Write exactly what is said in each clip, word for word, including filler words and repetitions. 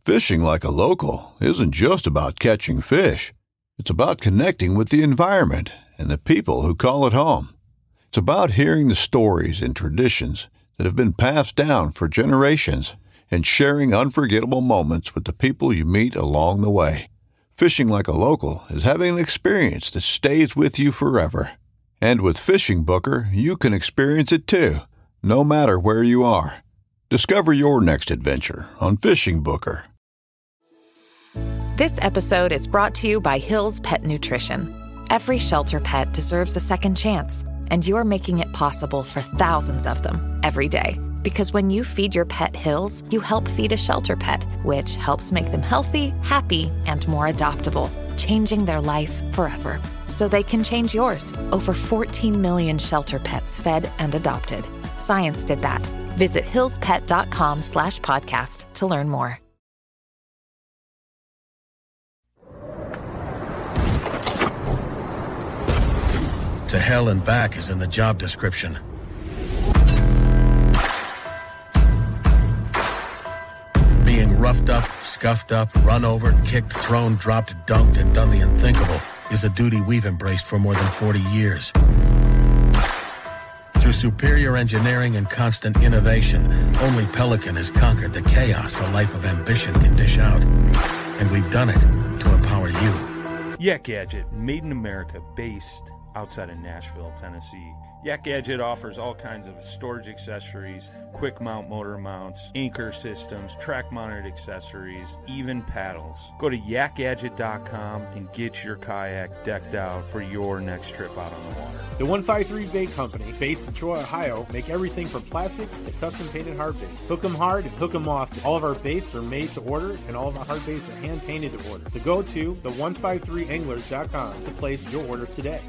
Fishing like a local isn't just about catching fish. It's about connecting with the environment and the people who call it home. It's about hearing the stories and traditions that have been passed down for generations and sharing unforgettable moments with the people you meet along the way. Fishing like a local is having an experience that stays with you forever. And with Fishing Booker, you can experience it too, no matter where you are. Discover your next adventure on Fishing Booker. This episode is brought to you by Hill's Pet Nutrition. Every shelter pet deserves a second chance, and you're making it possible for thousands of them every day. Because when you feed your pet Hill's, you help feed a shelter pet, which helps make them healthy, happy, and more adoptable, changing their life forever. So they can change yours. Over fourteen million shelter pets fed and adopted. Science did that. Visit hillspet.com slash podcast to learn more. To hell and back is in the job description. Being roughed up, scuffed up, run over, kicked, thrown, dropped, dunked, and done the unthinkable is a duty we've embraced for more than forty years. Through superior engineering and constant innovation, only Pelican has conquered the chaos a life of ambition can dish out. And we've done it to empower you. Yak Gadget, made in America, based outside of Nashville, Tennessee. Yak Gadget offers all kinds of storage accessories, quick mount motor mounts, anchor systems, track mounted accessories, even paddles. Go to yak gadget dot com and get your kayak decked out for your next trip out on the water. The one five three Bait Company, based in Troy, Ohio, make everything from plastics to custom painted hard baits. Hook 'em hard and hook 'em often. All of our baits are made to order, and all of our hard baits are hand painted to order. So go to the one five three anglers dot com to place your order today.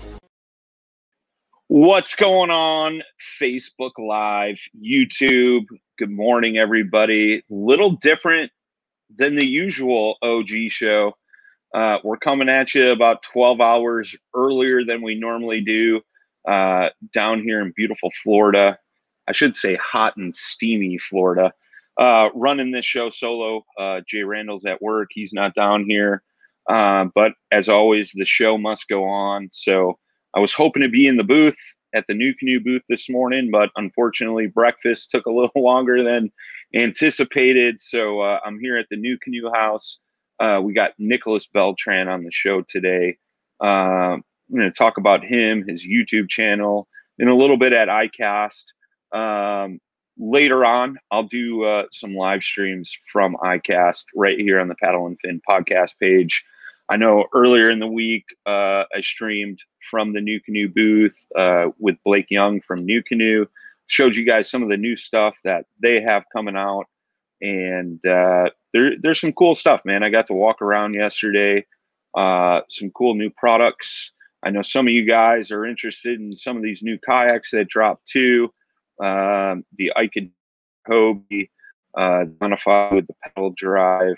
What's going on? Facebook Live, YouTube. Good morning, everybody. Little different than the usual O G show. Uh, we're coming at you about twelve hours earlier than we normally do uh, down here in beautiful Florida. I should say hot and steamy Florida. Uh, running this show solo. Uh, Jay Randall's at work. He's not down here. Uh, but as always, the show must go on. So I was hoping to be in the booth at the New Canoe booth this morning, but unfortunately breakfast took a little longer than anticipated. So uh, I'm here at the New Canoe house. Uh, we got Nicholas Beltran on the show today. Uh, I'm going to talk about him, his YouTube channel, and a little bit at iCast. Um, later on, I'll do uh, some live streams from iCast right here on the Paddle and Fin podcast page. I know earlier in the week, uh, I streamed from the New Canoe booth uh, with Blake Young from New Canoe. Showed you guys some of the new stuff that they have coming out. And uh, there, there's some cool stuff, man. I got to walk around yesterday. Uh, some cool new products. I know some of you guys are interested in some of these new kayaks that dropped too. Um, the Ike Hobie, uh, Bonafide with the pedal drive.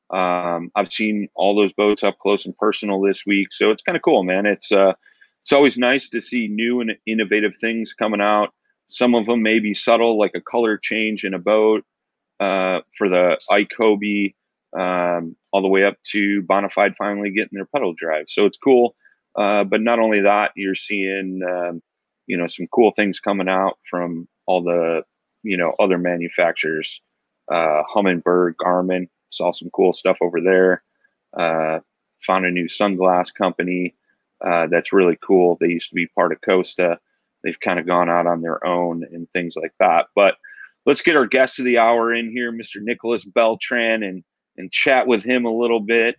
Um, I've seen all those boats up close and personal this week, so it's kind of cool, man. It's uh, it's always nice to see new and innovative things coming out. Some of them may be subtle, like a color change in a boat uh, for the Ike Hobie, um, all the way up to Bonafide finally getting their pedal drive. So it's cool. Uh, but not only that, you're seeing um, you know some cool things coming out from all the you know other manufacturers, uh, Humminbird, Garmin. Saw some cool stuff over there. Uh, found a new sunglass company uh, that's really cool. They used to be part of Costa. They've kind of gone out on their own and things like that. But let's get our guest of the hour in here, Mister Nicholas Beltran, and and chat with him a little bit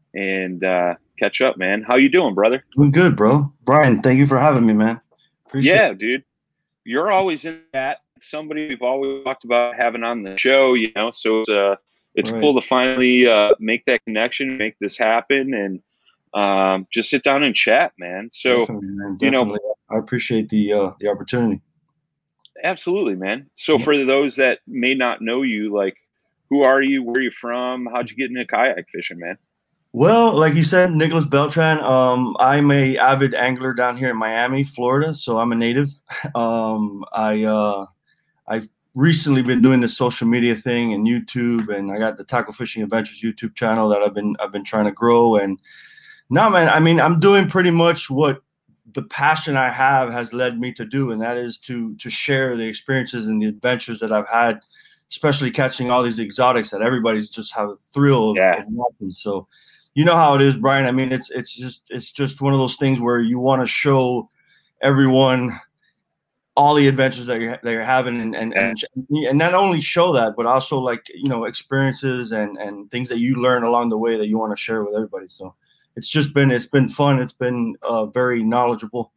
and uh, catch up, man. How you doing, brother? Doing good, bro. Brian, thank you for having me, man. Appreciate yeah, it. dude. You're always in that. Somebody we've always talked about having on the show, you know, so it's uh It's right. cool to finally uh, make that connection, make this happen, and um, just sit down and chat, man. So, Definitely, man. you know, Definitely. I appreciate the uh, the opportunity. Absolutely, man. So for those that may not know you, like, who are you? Where are you from? How'd you get into kayak fishing, man? Well, like you said, Nicholas Beltran. Um, I'm a avid angler down here in Miami, Florida. So I'm a native. Um, I uh, I recently been doing this social media thing and YouTube, and I got the Tackle Fishing Adventures YouTube channel that I've been I've been trying to grow. And no, man, I mean, I'm doing pretty much what the passion I have has led me to do, and that is to to share the experiences and the adventures that I've had, especially catching all these exotics that everybody's just have a thrill of, Yeah. of watching. So, you know how it is, Brian. I mean, it's it's just it's just one of those things where you want to show everyone all the adventures that you're that you're having, and and, and and not only show that, but also like, you know, experiences and and things that you learn along the way that you want to share with everybody. So it's just been it's been fun. It's been uh, very knowledgeable.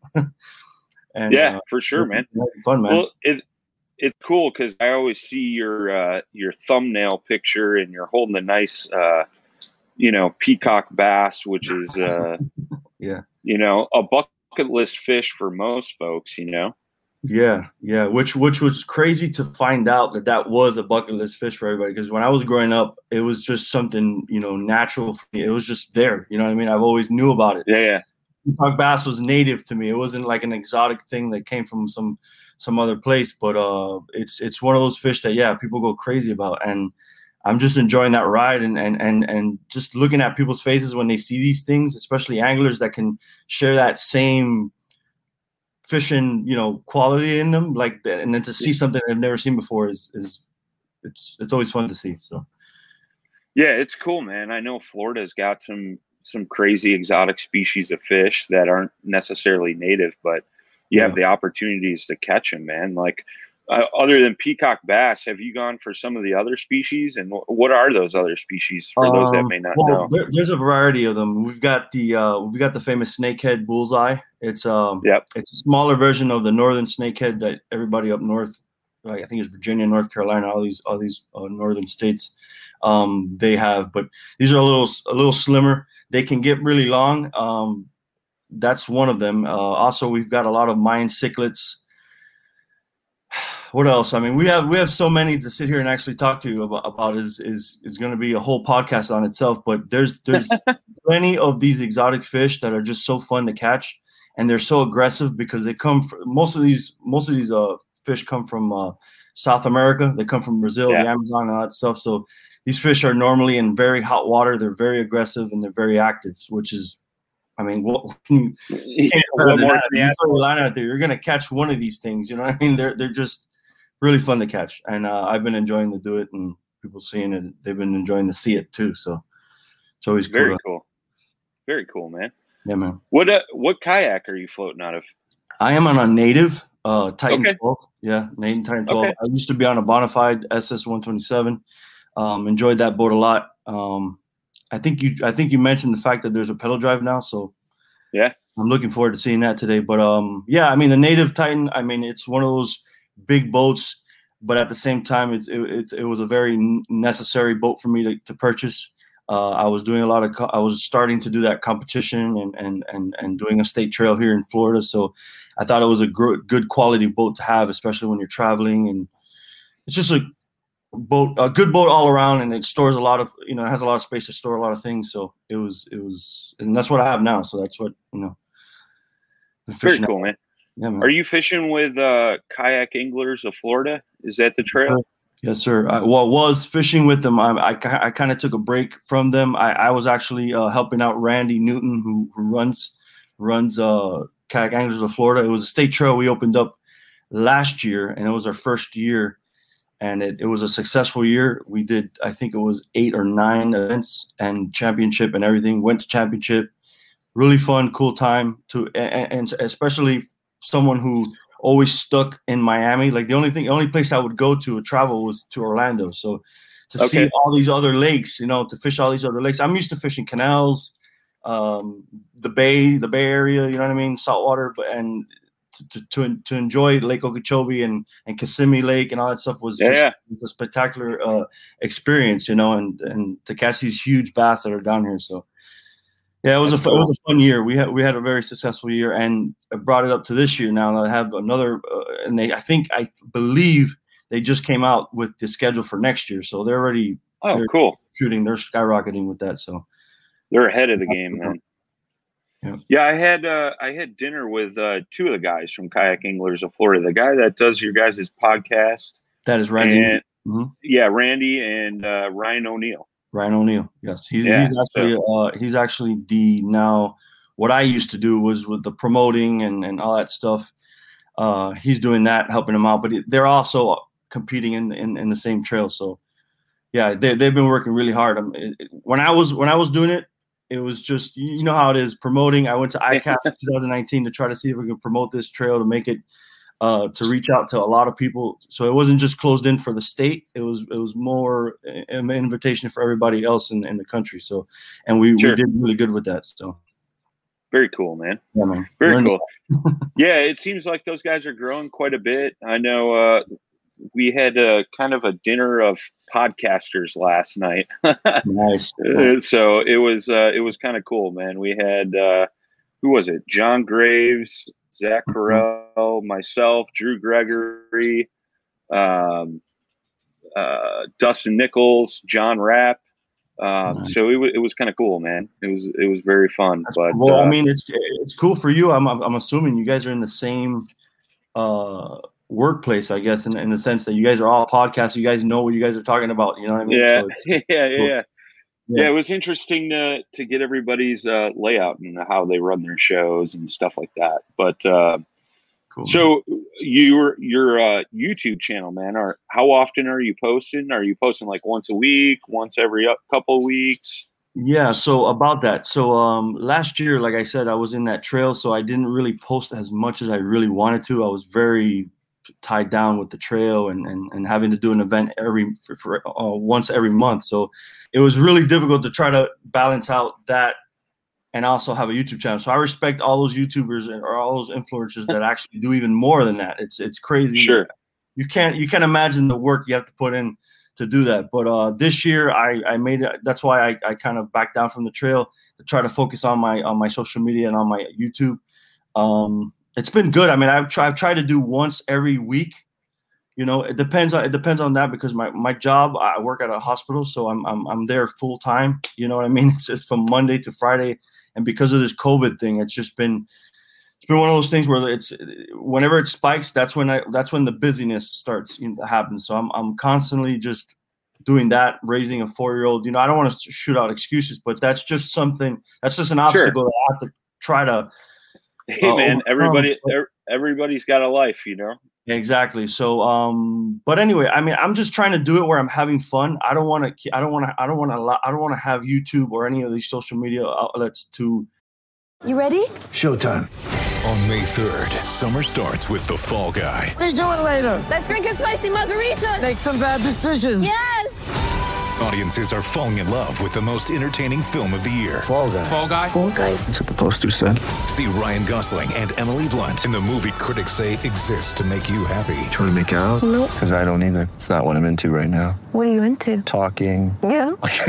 and Yeah, uh, for sure, man. Fun, man. Well, it it's cool because I always see your uh, your thumbnail picture, and you're holding a nice, uh, you know, peacock bass, which is, uh, yeah, you know, a bucket list fish for most folks, you know. Yeah, yeah, which which was crazy to find out that that was a bucket list fish for everybody. Because when I was growing up, it was just something, you know, natural for me. It was just there. You know what I mean? I've always knew about it. Yeah, yeah. Peacock bass was native to me. It wasn't like an exotic thing that came from some some other place. But uh, it's it's one of those fish that, yeah, people go crazy about. And I'm just enjoying that ride, and and and and just looking at people's faces when they see these things, especially anglers that can share that same fishing, you know, quality in them, like, and then to see something I've never seen before is is it's it's always fun to see. So yeah, it's cool, man. I know Florida's got some some crazy exotic species of fish that aren't necessarily native, but you yeah. have the opportunities to catch them, man. Like, uh, other than peacock bass, have you gone for some of the other species? And w- what are those other species for um, those that may not well, know? There, there's a variety of them. We've got the uh, we've got the famous snakehead bullseye. It's um, yep. it's a smaller version of the northern snakehead that everybody up north, like I think it's Virginia, North Carolina, all these all these uh, northern states, um, they have. But these are a little a little slimmer. They can get really long. Um, that's one of them. Uh, also, we've got a lot of Mayan cichlids. What else? I mean, we have we have so many to sit here and actually talk to you about. About is is is going to be a whole podcast on itself. But there's there's plenty of these exotic fish that are just so fun to catch, and they're so aggressive because they come from, most of these most of these uh fish come from uh, South America. They come from Brazil, yeah. the Amazon, and all that stuff. So these fish are normally in very hot water. They're very aggressive and they're very active, which is, I mean, what, you can't what more you throw a line out there, you're going to catch one of these things. You know what I mean? They're they're just really fun to catch, and uh, I've been enjoying to do it, and people seeing it, they've been enjoying to see it too. So it's always very cool. cool. Very cool, man. Yeah, man. What uh, what kayak are you floating out of? I am on a native uh, Titan okay. twelve. Yeah, native Titan twelve. Okay. I used to be on a Bonafide S S one twenty-seven. Um, enjoyed that boat a lot. Um, I think you I think you mentioned the fact that there's a pedal drive now, so yeah, I'm looking forward to seeing that today. But um, yeah, I mean the native Titan. I mean it's one of those big boats, but at the same time, it's it, it's it was a very necessary boat for me to, to purchase. Uh, I was doing a lot of co- I was starting to do that competition and and and and doing a state trail here in Florida. So I thought it was a gr- good quality boat to have, especially when you're traveling. And it's just a boat, a good boat all around, and it stores a lot of, you know, it has a lot of space to store a lot of things. So it was it was, and that's what I have now. So that's what, you know. Very cool, man. Yeah, man. Are you fishing with uh, Kayak Anglers of Florida? Is that the trail? Yes, sir. I well, was fishing with them. I I, I kind of took a break from them. I, I was actually uh, helping out Randy Newton, who, who runs runs uh, Kayak Anglers of Florida. It was a state trail we opened up last year, and it was our first year, and it, it was a successful year. We did, I think it was eight or nine events and championship and everything. Went to championship. Really fun, cool time to, and, and especially someone who always stuck in Miami. Like the only thing, the only place I would go to travel was to Orlando. So to okay. see all these other lakes, you know, to fish all these other lakes. I'm used to fishing canals, um, the bay, the Bay Area, you know what I mean? Saltwater, but, and to, to, to, to enjoy Lake Okeechobee and, and Kissimmee Lake and all that stuff was yeah. just a spectacular uh, experience, you know, and, and to catch these huge bass that are down here. So yeah, it was That's a cool. It was a fun year. We had we had a very successful year, and I brought it up to this year. Now I have another, uh, and they I think I believe they just came out with the schedule for next year, so they're already oh they're cool shooting. They're skyrocketing with that, so they're ahead of the game, man. Yeah, yeah. I had uh, I had dinner with uh, two of the guys from Kayak Anglers of Florida. The guy that does your guys' podcast, That is Randy. And, mm-hmm. Yeah, Randy and uh, Ryan O'Neill. Ryan O'Neill. Yes, he's yeah, he's actually so. uh, he's actually the now. What I used to do was with the promoting and, and all that stuff. Uh, he's doing that, helping them out. But they're also competing in in, in the same trail. So yeah, they they've been working really hard. I mean, it, when I was when I was doing it, it was just, you know how it is promoting. I went to I C A S in two thousand nineteen to try to see if we could promote this trail to make it. Uh, to reach out to a lot of people, so it wasn't just closed in for the state. It was it was more an invitation for everybody else in, in the country. So, and we, sure. we did really good with that. So, very cool, man. Yeah, man. Very Learned cool. Yeah, it seems like those guys are growing quite a bit. I know uh, we had a kind of a dinner of podcasters last night. Nice. So it was uh, it was kind of cool, man. We had uh, who was it? John Graves, Zach Carell, myself, Drew Gregory, um, uh, Dustin Nichols, John Rapp. Um, nice. So it, w- it was kind of cool, man. It was it was very fun. That's but cool. Well, uh, I mean, it's it's cool for you. I'm I'm assuming you guys are in the same uh, workplace, I guess, in, in the sense that you guys are all podcasts. You guys know what you guys are talking about. You know what I mean? Yeah, so it's, yeah, yeah, cool. yeah. Yeah, it was interesting to to get everybody's uh, layout and how they run their shows and stuff like that. But uh, cool. So your your uh, YouTube channel, man, are how often are you posting? Are you posting like once a week, once every couple of weeks? Yeah. So about that. So um, last year, like I said, I was in that trail, so I didn't really post as much as I really wanted to. I was very tied down with the trail and and, and having to do an event every for, for uh, once every month. So it was really difficult to try to balance out that and also have a YouTube channel. So I respect all those YouTubers or all those influencers that actually do even more than that. It's it's crazy. Sure. You can't you can't imagine the work you have to put in to do that. But uh, this year I, I made it. That's why I, I kind of backed down from the trail to try to focus on my on my social media and on my YouTube. Um, it's been good. I mean, I've tried I've tried to do once every week. You know, it depends on it depends on that because my, my job, I work at a hospital, so I'm I'm I'm there full time. You know what I mean? It's just from Monday to Friday, and because of this COVID thing, it's just been it's been one of those things where it's whenever it spikes, that's when I that's when the busyness starts you know, happens. So I'm I'm constantly just doing that, raising a four year old. You know, I don't want to shoot out excuses, but that's just something that's just an obstacle sure. that I have to try to. Hey uh, man, everybody everybody's got a life, you know. Exactly. So, um, but anyway, I mean, I'm just trying to do it where I'm having fun. I don't want to, I don't want to, I don't want to, I don't want to have YouTube or any of these social media outlets to. You ready? Showtime. On May third, summer starts with The Fall Guy. Let's do it later. Let's drink a spicy margarita. Make some bad decisions. Yes. Audiences are falling in love with the most entertaining film of the year. Fall Guy. Fall Guy. Fall Guy. That's what the poster said. See Ryan Gosling and Emily Blunt in the movie critics say exists to make you happy. Trying to make it out? Nope. Because I don't either. It's not what I'm into right now. What are you into? Talking. Yeah.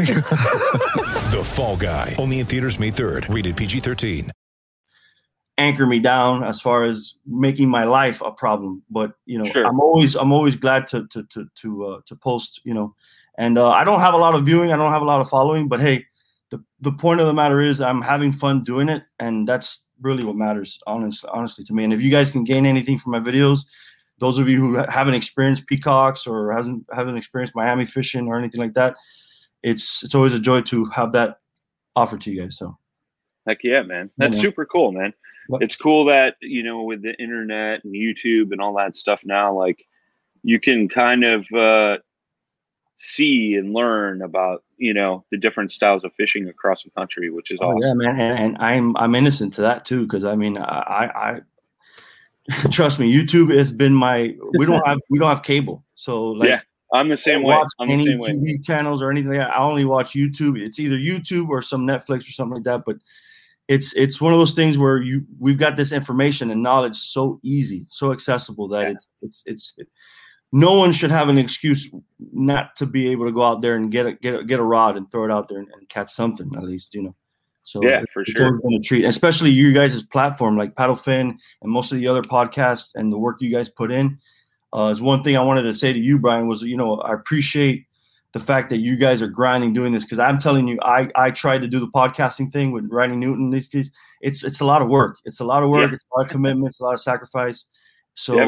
The Fall Guy. Only in theaters May third. Rated P G thirteen. Anchor me down as far as making my life a problem, but you know, sure. I'm always I'm always glad to to to to uh, to post. You know. And uh, I don't have a lot of viewing. I don't have a lot of following. But, hey, the, the point of the matter is I'm having fun doing it. And that's really what matters, honest, honestly, to me. And if you guys can gain anything from my videos, those of you who haven't experienced peacocks or hasn't haven't experienced Miami fishing or anything like that, it's it's always a joy to have that offered to you guys. So, heck yeah, man. That's yeah, man. super cool, man. What? It's cool that, you know, with the internet and YouTube and all that stuff now, like you can kind of uh, – see and learn about, you know, the different styles of fishing across the country, which is awesome. Oh, yeah, man. And, and I'm I'm innocent to that too, because I mean, I, I trust me, YouTube has been my. We don't have we don't have cable, so like, yeah, I'm the same way. I'm the any same way. T V channels or anything like that. I only watch YouTube. It's either YouTube or some Netflix or something like that. But it's it's one of those things where you we've got this information and knowledge so easy, so accessible that yeah. it's it's it's. It, No one should have an excuse not to be able to go out there and get a get a, get a rod and throw it out there and, and catch something, at least, you know. So yeah, for it's sure. always been a treat, especially you guys' platform like Paddlefin and most of the other podcasts and the work you guys put in. Uh, is one thing I wanted to say to you, Brian, was, you know, I appreciate the fact that you guys are grinding doing this, because I'm telling you, I I tried to do the podcasting thing with Randy Newton. These days, it's it's a lot of work. It's a lot of work. Yeah. It's a lot of commitment. It's a lot of sacrifice. So. Yeah, man.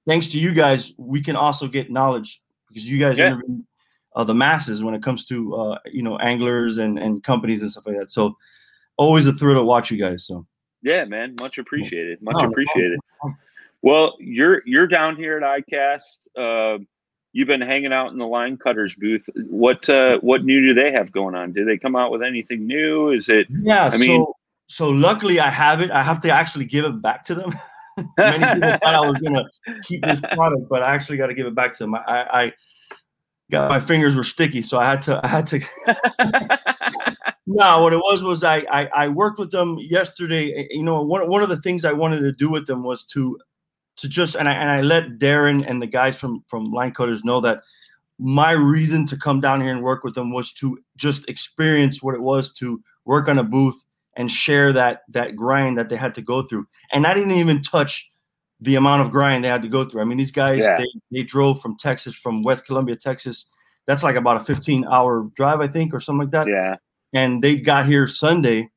thanks to you guys, we can also get knowledge because you guys Yeah. interview uh, the masses when it comes to uh, you know anglers and and companies and stuff like that. So always a thrill to watch you guys. So Yeah, man, much appreciated. Much No, appreciated. no, no. Well, you're you're down here at iCast. Uh, you've been hanging out in the line cutters booth. What uh, what new do they have going on? Did they come out with anything new? Is it? Yeah. I mean, so so luckily I have it. I have to actually give it back to them. Many people thought I was gonna keep this product, but I actually got to give it back to them. I, I got my fingers were sticky, so I had to. I had to. No, what it was was I, I I worked with them yesterday. You know, one one of the things I wanted to do with them was to to just and I and I let Darren and the guys from from Line Cutters know that my reason to come down here and work with them was to just experience what it was to work on a booth and share that that grind that they had to go through. And I didn't even touch the amount of grind they had to go through. I mean, these guys Yeah. they they drove from Texas, from West Columbia, Texas. That's like about a fifteen hour drive, I think, or something like that. yeah, And they got here Sunday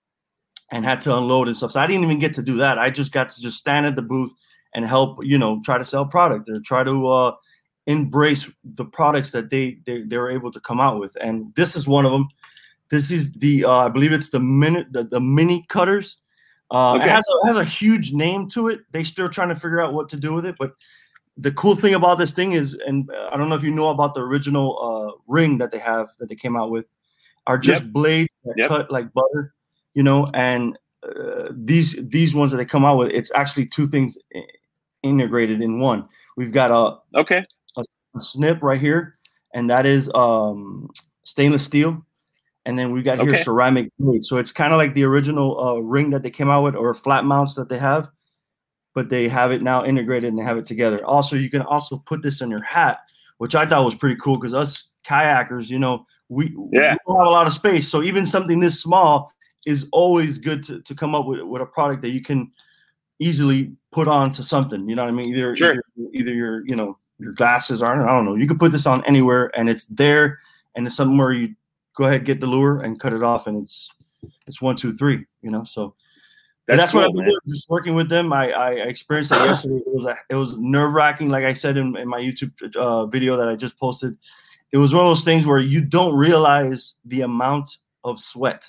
and had to unload and stuff. So I didn't even get to do that. I just got to just stand at the booth and help, you know, try to sell product or try to uh, embrace the products that they, they they were able to come out with. And this is one of them. This is the uh, I believe it's the minute the, the mini cutters. Uh, Okay. It has a, has a huge name to it. They still trying to figure out what to do with it, but the cool thing about this thing is, and I don't know if you know about the original uh, ring that they have that they came out with, are just Yep. blades that Yep. cut like butter, you know. And uh, these these ones that they come out with, it's actually two things i- integrated in one. We've got a, okay, a, a snip right here, and that is um, stainless steel. And then we got here Okay. ceramic blade. So it's kind of like the original uh, ring that they came out with, or flat mounts that they have, but they have it now integrated and they have it together. Also, you can also put this in your hat, which I thought was pretty cool because us kayakers, you know, we, Yeah. we don't have a lot of space. So even something this small is always good to, to come up with, with a product that you can easily put on to something. You know what I mean? Either, Sure. either, either your, you know, your glasses are, I don't know. You can put this on anywhere and it's there, and it's something where you go ahead, get the lure and cut it off, and it's it's one, two, three, you know. So but That's that's, what cool, I've been man. doing, just working with them. I, I experienced it yesterday. It was a, it was nerve wracking, like I said in, in my YouTube uh, video that I just posted. It was one of those things where you don't realize the amount of sweat.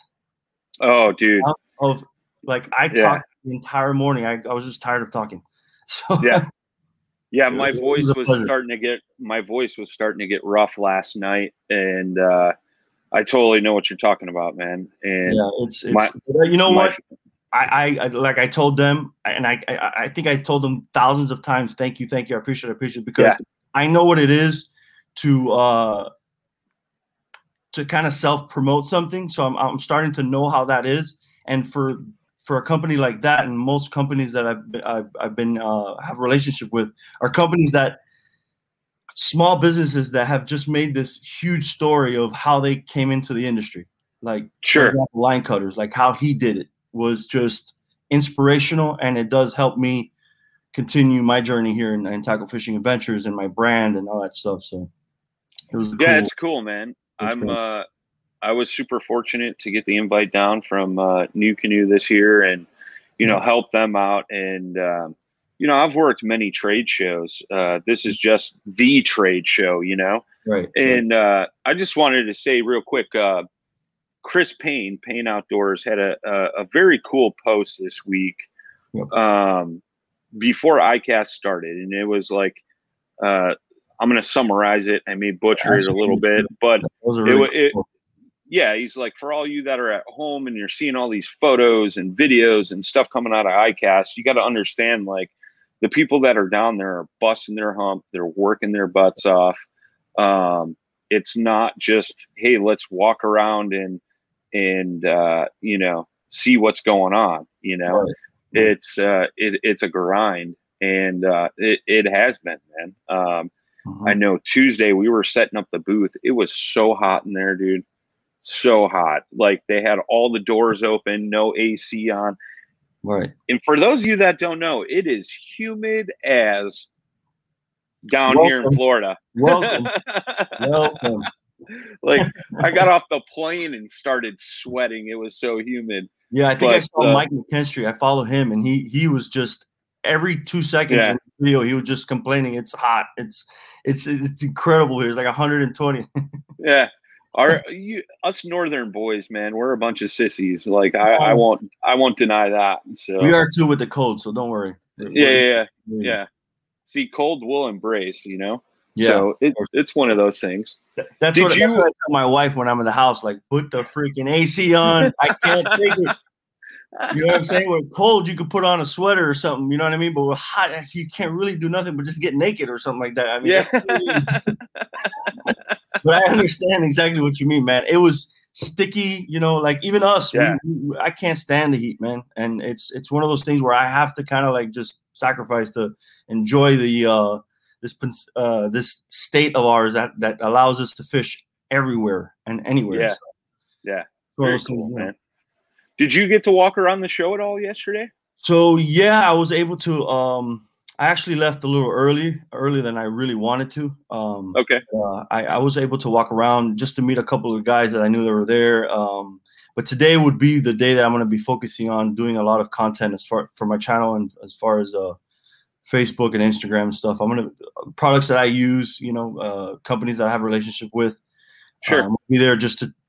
Oh, dude. Amount of like I Yeah. talked the entire morning. I, I was just tired of talking. So Yeah. Yeah, It my was- it voice was a was pleasure. starting to get my voice was starting to get rough last night, and uh, I totally know what you're talking about, man. And yeah, it's, it's my- but you know my- what? I, I, I like I told them, and I, I I think I told them thousands of times, thank you, thank you, I appreciate it, I appreciate it, because Yeah. I know what it is to uh to kind of self promote something. So I'm I'm starting to know how that is, and for for a company like that, and most companies that I've been, I've, I've been uh, have a relationship with are companies that small businesses that have just made this huge story of how they came into the industry. Like for Sure. example, Line Cutters, like how he did it was just inspirational, and it does help me continue my journey here in, in Tackle Fishing Adventures and my brand and all that stuff. So it was a Yeah, cool, it's cool, man. It's I'm cool. uh I was super fortunate to get the invite down from uh New Canoe this year, and you know, help them out. And um, you know, I've worked many trade shows. Uh this is just the trade show, you know. right. And uh I just wanted to say real quick, uh Chris Payne, Payne Outdoors, had a, a a very cool post this week Yep. um before iCast started, and it was like uh I'm going to summarize it. I may butcher it a little bit, but Those are it, really wa- it, cool. yeah, he's like, for all you that are at home and you're seeing all these photos and videos and stuff coming out of iCast, you got to understand, like, the people that are down there are busting their hump. They're working their butts off. Um, it's not just, hey, let's walk around and, and, uh, you know, see what's going on, you know, Right. it's, uh, it, it's a grind, and, uh, it, it has been, man. Um, Mhm. I know Tuesday we were setting up the booth. It was so hot in there, dude. So hot. Like, they had all the doors open, no A C on. Right. And for those of you that don't know, it is humid as down here in Welcome. Florida. Welcome. Welcome. Like, I got off the plane and started sweating. It was so humid. Yeah, I think I But, saw uh, Mike McKinstry. I follow him, and he he was just every two seconds Yeah. in the video, he was just complaining. It's hot. It's it's it's incredible here. It's like one hundred twenty. Yeah. Our you, us northern boys, man, we're a bunch of sissies. Like I, I won't I won't deny that. So We are too with the cold, so don't worry. yeah, yeah, yeah, yeah. See, cold will embrace, you know. Yeah. So it, it's one of those things. That's Did what, you? that's what I tell my wife when I'm in the house. Like, put the freaking A C on. I can't take it. You know what I'm saying? When cold, you could put on a sweater or something. You know what I mean? But with hot, you can't really do nothing but just get naked or something like that. I mean, Yeah. that's really but I understand exactly what you mean, man. It was sticky, you know, like even us, Yeah. we, we, I can't stand the heat, man. And it's it's one of those things where I have to kind of like just sacrifice to enjoy the uh this uh this state of ours that that allows us to fish everywhere and anywhere. Yeah. So, Yeah. one of Very those cool, things, yeah. man. Did you get to walk around the show at all yesterday? So yeah, I was able to. Um, I actually left a little early, earlier than I really wanted to. Um, Okay. uh, I, I was able to walk around just to meet a couple of guys that I knew that were there. Um, but today would be the day that I'm going to be focusing on doing a lot of content as far for my channel and as far as uh, Facebook and Instagram stuff. I'm going to products that I use, you know, uh, companies that I have a relationship with. Sure. Um, I'll be there just to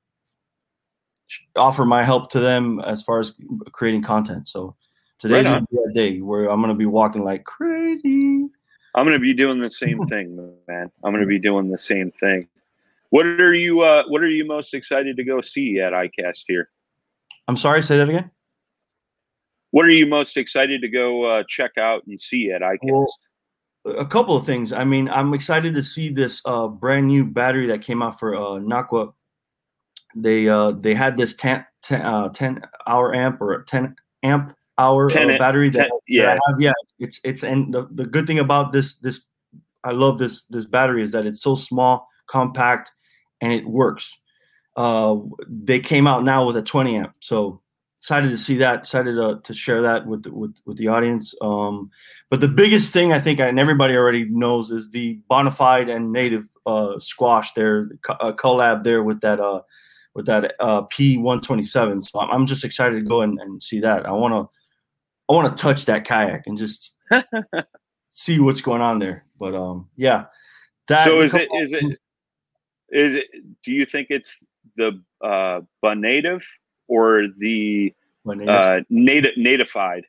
offer my help to them as far as creating content. So today's Right gonna be that day where I'm gonna be walking like crazy. I'm going to be doing the same thing, man. I'm going to be doing the same thing. What are you uh, What are you most excited to go see at ICAST here? I'm sorry, say that again. What are you most excited to go uh, check out and see at ICAST? Well, a couple of things. I mean, I'm excited to see this uh, brand new battery that came out for uh, Naqua. They uh, they had this ten, ten, uh, ten hour amp or ten amp hour ten, uh, battery that, ten, yeah. that I have. Yeah, it's it's and the, the good thing about this this I love this this battery is that it's so small, compact, and it works. Uh, they came out now with a twenty amp, so excited to see that. Excited to, to share that with the, with with the audience. Um, but the biggest thing I think, and everybody already knows, is the Bonafide and Native uh, squash there, a collab there with that. Uh, with that uh, P one twenty-seven. So I'm just excited to go and, and see that. I want to I want to touch that kayak and just see what's going on there. But um, yeah. That so is it is it is it do you think it's the uh Native or the uh native natified?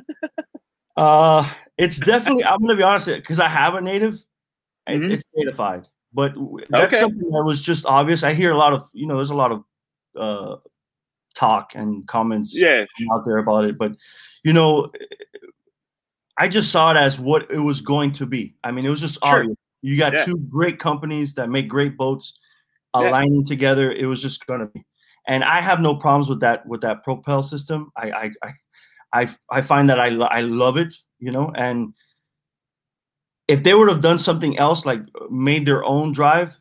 uh it's definitely I'm gonna be honest because I have a native, it's, mm-hmm. it's natified. But that's okay. something that was just obvious. I hear a lot of, you know, there's a lot of uh, talk and comments yeah. out there about it. But, you know, I just saw it as what it was going to be. I mean, it was just sure. obvious. You got yeah. two great companies that make great boats aligning yeah. together. It was just going to be. And I have no problems with that, with that Propel system. I, I, I, I, I find that I, I love it, you know, and if they would have done something else, like made their own drive,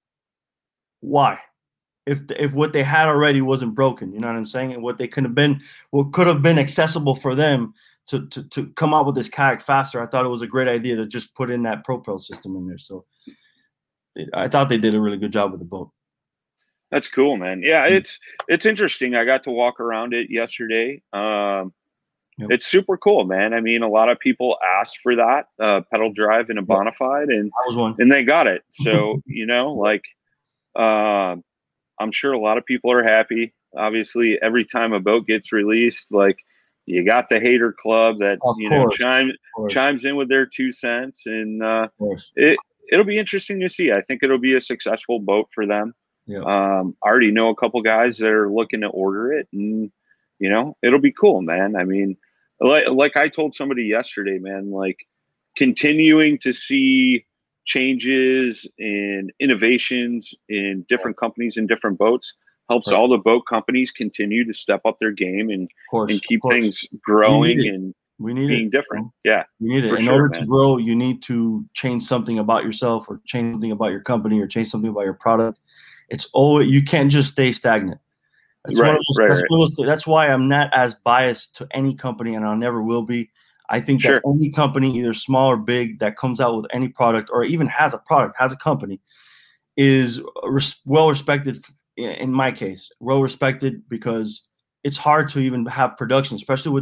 why? If if what they had already wasn't broken, you know what I'm saying? And what they could have been, what could have been accessible for them to to to come out with this kayak faster, I thought it was a great idea to just put in that Propel system in there. So it, I thought they did a really good job with the boat. That's cool, man. Yeah, it's it's interesting. I got to walk around it yesterday. Um, Yep. It's super cool, man. I mean, a lot of people asked for that uh, pedal drive in a Bonafide, and I was one. and they got it. So you know, like, uh, I'm sure a lot of people are happy. Obviously, every time a boat gets released, like you got the hater club that of you course. know chime, chimes in with their two cents, and uh, it it'll be interesting to see. I think it'll be a successful boat for them. Yeah. Um, I already know a couple guys that are looking to order it, and you know, it'll be cool, man. I mean. Like, like I told somebody yesterday, man, like continuing to see changes and innovations in different companies and different boats helps right. all the boat companies continue to step up their game and, course, and keep things growing we and we need being it. different. Yeah. We need it. In sure, order man. to grow, you need to change something about yourself or change something about your company or change something about your product. It's always, you can't just stay stagnant. That's, right, one of those, right, that's, right. one of those, that's why I'm not as biased to any company, and I never will be. I think sure. that any company, either small or big, that comes out with any product or even has a product, has a company, is res- well respected. In my case, well respected because it's hard to even have production, especially with this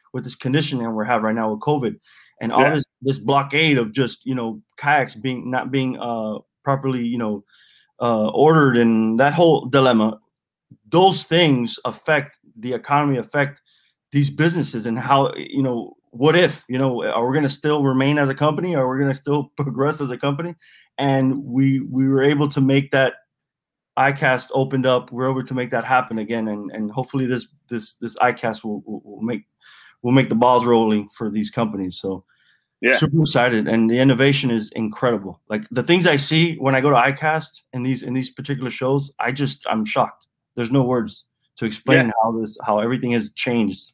with this condition that we have right now with COVID, and all Yeah. this this blockade of just you know kayaks being not being uh, properly you know uh, ordered, and that whole dilemma. Those things affect the economy, affect these businesses, and how you know what if you know are we going to still remain as a company? Are we going to still progress as a company? And we we were able to make that. iCast opened up. We're able to make that happen again, and and hopefully this this this iCast will, will, will make will make the balls rolling for these companies. So Yeah. super excited, and the innovation is incredible. Like the things I see when I go to iCast in these in these particular shows, I just I'm shocked. There's no words to explain Yeah. how this how everything has changed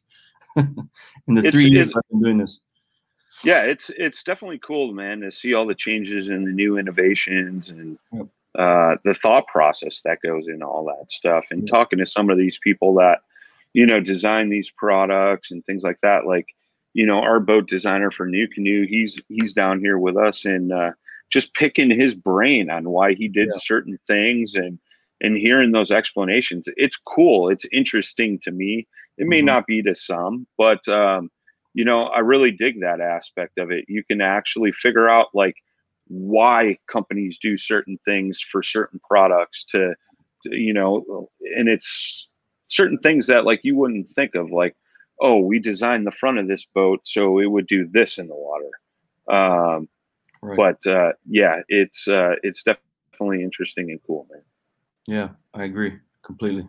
in the It's- three years it's- I've been doing this. Yeah, it's it's definitely cool, man, to see all the changes and the new innovations and Yep. uh, the thought process that goes into all that stuff. And talking to some of these people that, you know, design these products and things like that, like, you know, our boat designer for New Canoe, he's he's down here with us, and uh, just picking his brain on why he did Yeah. certain things, and and hearing those explanations. It's cool. It's interesting to me. It may Mhm. not be to some, but um, you know, I really dig that aspect of it. You can actually figure out like why companies do certain things for certain products to, to, you know, and it's certain things that like you wouldn't think of, like, oh, we designed the front of this boat so it would do this in the water. Um, Right. but uh, yeah, it's uh, it's definitely interesting and cool, man. Yeah, I agree completely.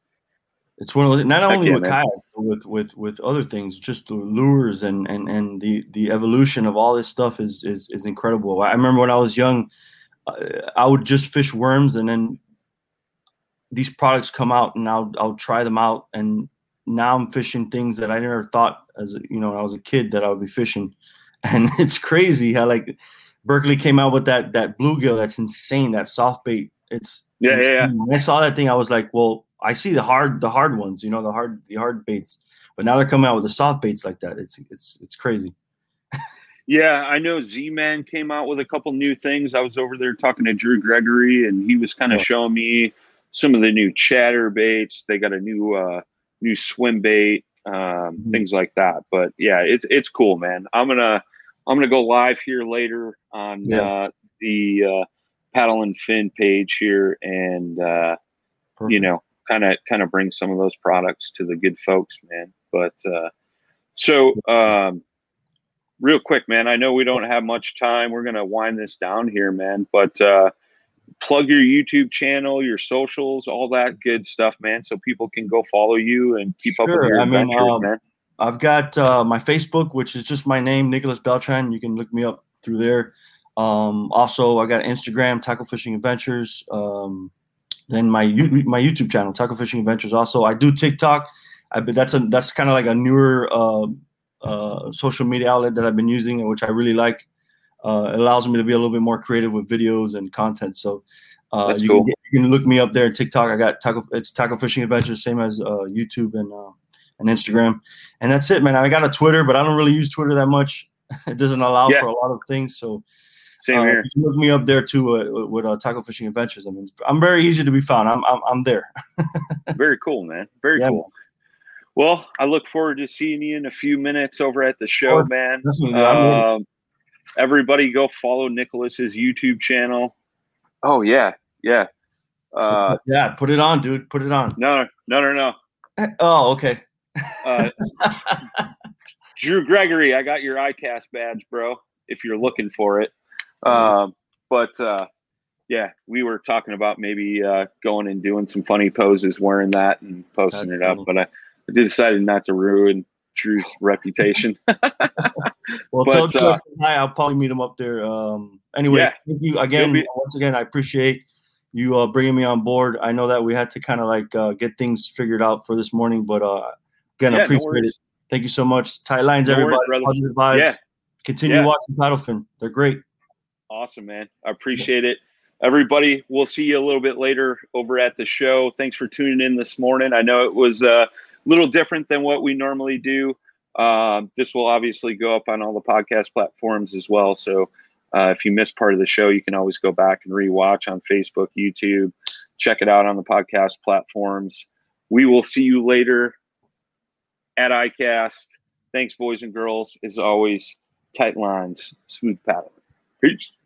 It's one of those, not Heck only yeah, with man. kayaks, but with with with other things, just the lures and and and the the evolution of all this stuff is is is incredible. I remember when I was young, uh, I would just fish worms, and then these products come out, and I'll I'll try them out, and now I'm fishing things that I never thought as a, you know when I was a kid that I would be fishing, and it's crazy how like Berkeley came out with that that bluegill that's insane, that soft bait. It's Yeah, yeah, yeah. insane. When I saw that thing, I was like, well, I see the hard the hard ones, you know, the hard the hard baits, but now they're coming out with the soft baits like that. It's it's it's crazy. Yeah, I know Z-Man came out with a couple new things. I was over there talking to Drew Gregory, and he was kind of Yeah. showing me some of the new chatter baits. They got a new uh, new swim bait, um, Mhm. things like that. But yeah, it's it's cool, man. I'm gonna I'm gonna go live here later on Yeah. uh, the uh, Paddle and Fin page here, and uh, you Perfect. know, kind of kind of bring some of those products to the good folks, man. But uh, so. Um, Real quick, man, I know we don't have much time. We're going to wind this down here, man. But uh, plug your YouTube channel, your socials, all that good stuff, man, so people can go follow you and keep up with Sure. your I mean, adventures, um, man. I've got uh, my Facebook, which is just my name, Nicholas Beltran. You can look me up through there. Um, also, I got Instagram, Tackle Fishing Adventures. Um, then my You- my YouTube channel, Tackle Fishing Adventures. Also, I do TikTok. I but that's a that's kind of like a newer uh, uh, social media outlet that I've been using, which I really like. Uh, it allows me to be a little bit more creative with videos and content. So uh, That's you, cool. can get, you can look me up there on TikTok. I got tackle, it's Tackle Fishing Adventures, same as uh, YouTube and uh, and Instagram. And that's it, man. I got a Twitter, but I don't really use Twitter that much. It doesn't allow Yeah. for a lot of things. So Same uh, here. you can look me up there too uh, with uh, Tackle Fishing Adventures. I mean, I'm very easy to be found. I'm I'm, I'm there. Very cool, man. Very Yeah, cool. Well, I look forward to seeing you in a few minutes over at the show, course. man. Definitely, I'm ready. Um, everybody go follow Nicholas's YouTube channel. Oh, yeah. Yeah. Uh, yeah, put it on, dude. Put it on. no, no, no, no. Oh, okay. Uh, Drew Gregory, I got your iCast badge, bro, if you're looking for it. Um, but uh, yeah, we were talking about maybe uh, going and doing some funny poses wearing that and posting That's it up, cool. but I, I decided not to ruin Drew's reputation. Well, But, tell Drew I uh, said hi. I'll probably meet him up there. Um, anyway, Yeah. thank you again. He'll be- Once again, I appreciate you uh, bringing me on board. I know that we had to kind of like uh, get things figured out for this morning, but uh, again, Yeah, I no appreciate worries. it. Thank you so much. Tight lines, No worries, everybody. brother. Positive vibes. Yeah. Continue Yeah. watching Paddlefin. They're great. Awesome, man. I appreciate it. Everybody, we'll see you a little bit later over at the show. Thanks for tuning in this morning. I know it was a little different than what we normally do. Um, this will obviously go up on all the podcast platforms as well. So uh, if you missed part of the show, you can always go back and rewatch on Facebook, YouTube. Check it out on the podcast platforms. We will see you later at iCast. Thanks, boys and girls. As always, tight lines, smooth paddle. Peace.